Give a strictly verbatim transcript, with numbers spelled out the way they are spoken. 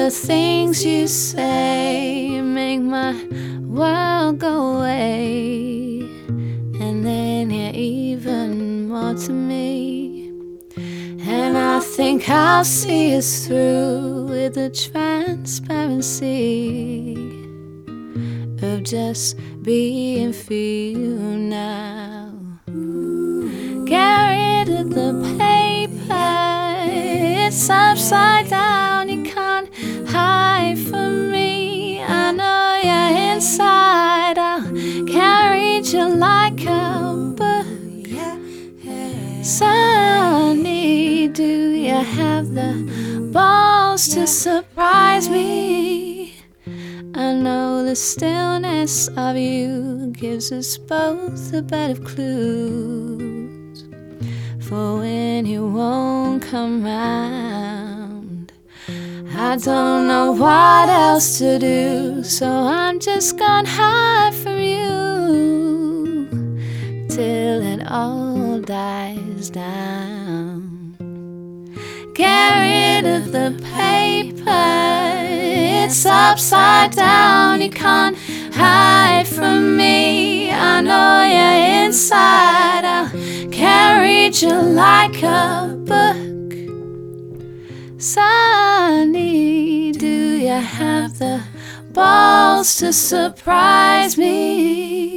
the things you say make my world go away, and then you're even more to me. And I think I'll see us through with the transparency of just being for you now. Get rid of the paper, it's upside down, you can't hide from me. I know you're inside, I'll carry you like a book. Sunny, do you have the balls to surprise me? I know the stillness of you gives us both a bed of clues for when you won't come round. I don't know what else to do, so I'm just gonna hide from you till it all dies down. Get rid of the paper, it's upside down, you can't hide from me. I know you're inside, I'll carry you like a book. Sunny, do you have the balls to surprise me?